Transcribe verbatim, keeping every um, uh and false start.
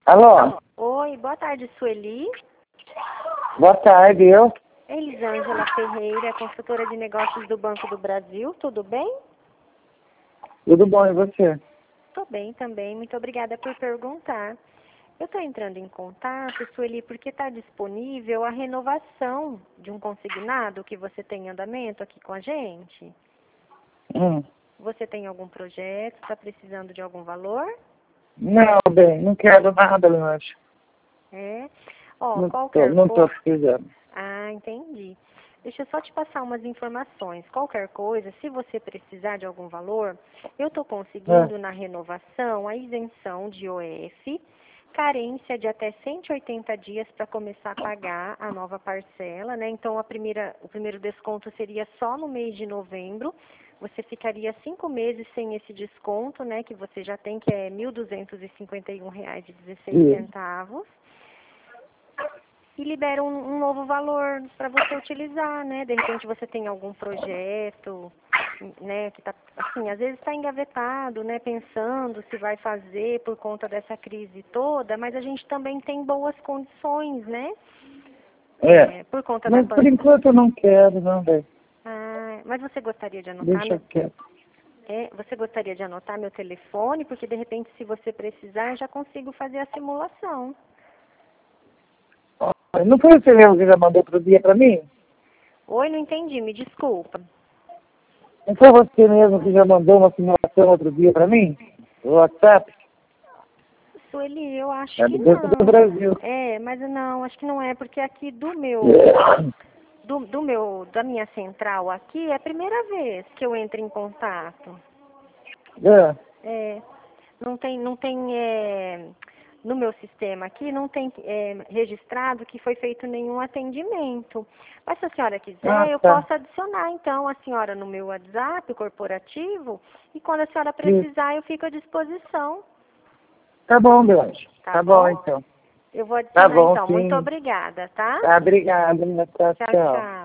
Alô? Oi, boa tarde, Sueli. Boa tarde, eu? Elisângela Ferreira, consultora de negócios do Banco do Brasil, tudo bem? Tudo bom, e você? Tô bem também, muito obrigada por perguntar. Eu estou entrando em contato, Sueli, porque está disponível a renovação de um consignado que você tem em andamento aqui com a gente. Hum. Você tem algum projeto, está precisando de algum valor? Não, bem, não quero nada, eu acho. É? Ó, Não tô, qualquer não tô coisa... precisando. Ah, entendi. Deixa eu só te passar umas informações. Qualquer coisa, se você precisar de algum valor, eu estou conseguindo É. na renovação a isenção de O F, carência de até cento e oitenta dias para começar a pagar a nova parcela, né? Então, a primeira, o primeiro desconto seria só no mês de novembro. Você ficaria cinco meses sem esse desconto, né? Que você já tem, que é mil duzentos e cinquenta e um reais e dezesseis centavos. E libera um, um novo valor para você utilizar, né? De repente você tem algum projeto, né? Que tá, assim, às vezes está engavetado, né? Pensando se vai fazer por conta dessa crise toda, mas a gente também tem boas condições, né? É. É, por conta da Mas por pandemia. enquanto eu não quero, não, velho. Ah, mas você gostaria de anotar Deixa meu, quieto. é, você gostaria de anotar meu telefone? Porque de repente, se você precisar, eu já consigo fazer a simulação. Ó, não foi você mesmo que já mandou outro dia pra mim? Oi, não entendi, me desculpa. Não foi você mesmo que já mandou uma simulação outro dia pra mim? No WhatsApp? Sueli, eu acho É que do Banco do não. Brasil. É, mas não, acho que não é, porque aqui do meu, do, do meu, da minha central aqui é a primeira vez que eu entro em contato. É. É, não tem, não tem, é, no meu sistema aqui não tem é, registrado que foi feito nenhum atendimento. Mas se a senhora Ah, quiser, eu tá. posso adicionar então a senhora no meu WhatsApp corporativo e quando a senhora Sim. precisar eu fico à disposição. Tá bom, meu anjo. Tá Tá bom, bom? então. Eu vou Tá adicionar bom, então. Muito sim. obrigada, tá? Tá, obrigado. Tchau, Tchau, tchau. tchau.